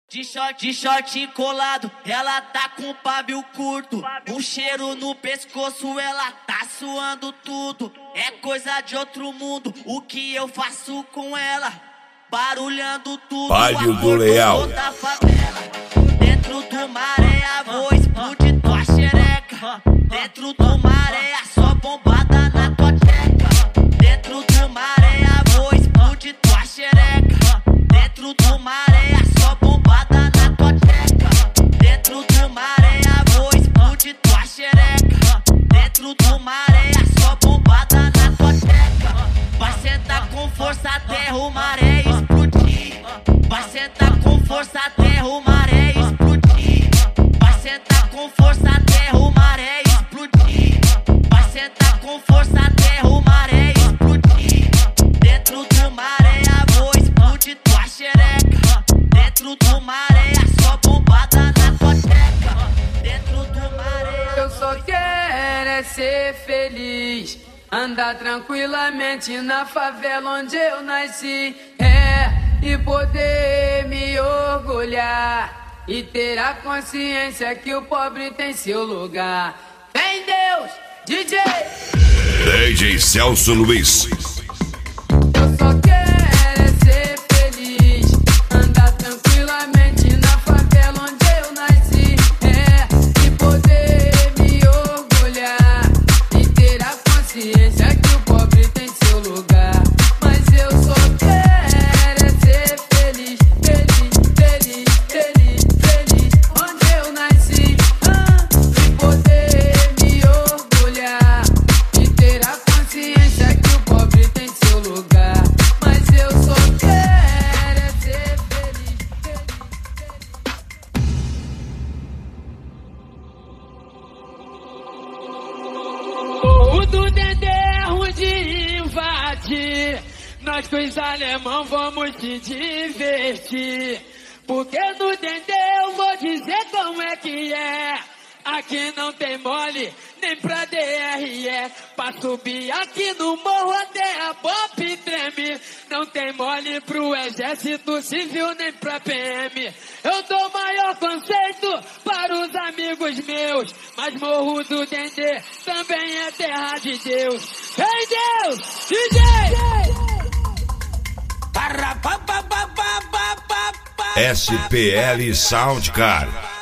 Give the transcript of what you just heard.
De short colado, ela tá com pavio curto. Um cheiro no pescoço, ela tá suando tudo. É coisa de outro mundo, o que eu faço com ela? Barulhando tudo, Palio do Leal. da favela. Dentro do maré, vou explodir tua xereca. Dentro do maré, só bombada na tua tcheca. Dentro do maré, vou explodir tua xereca. Dentro do maré, só bombada na tua tcheca. Dentro do maré, vou explodir tua xereca. Dentro do maré, só bombada na tua tcheca. Vai sentar com força até o maré explodir. Vai sentar com força até o maré explodir. Vai sentar com força até o maré explodir. Vai sentar com força até o maré explodir. Dentro do maré, vou explodir tua xereca. Dentro do maré, só bombada na tua tcheca. Dentro do maré. Eu só quero é ser feliz, andar tranquilamente na favela onde eu nasci, e poder me orgulhar e ter a consciência que o pobre tem seu lugar. Vem Deus, DJ Celso Luiz. Eu só quero é ser feliz, andar tranquilamente na favela onde eu nasci, e poder me orgulhar e ter a consciência que o pobre tem seu lugar. Mas eu só quero é ser feliz, feliz, feliz, feliz, feliz onde eu nasci, e poder me orgulhar e ter a consciência que o pobre tem seu lugar. Mas eu só quero é ser feliz, feliz, O do Dendê é ruim de invadir. Nós com os alemão vamos se divertir. Porque no Dendê eu vou dizer como é que é. Aqui não tem mole, nem pra DRE. Pra subir aqui no morro até a pop treme. Não tem mole pro exército civil, nem pra PM. Eu dou maior conceito para os amigos meus. Mas morro do Dendê também é terra de Deus. Vem Deus, DJ! SPL Sound, cara.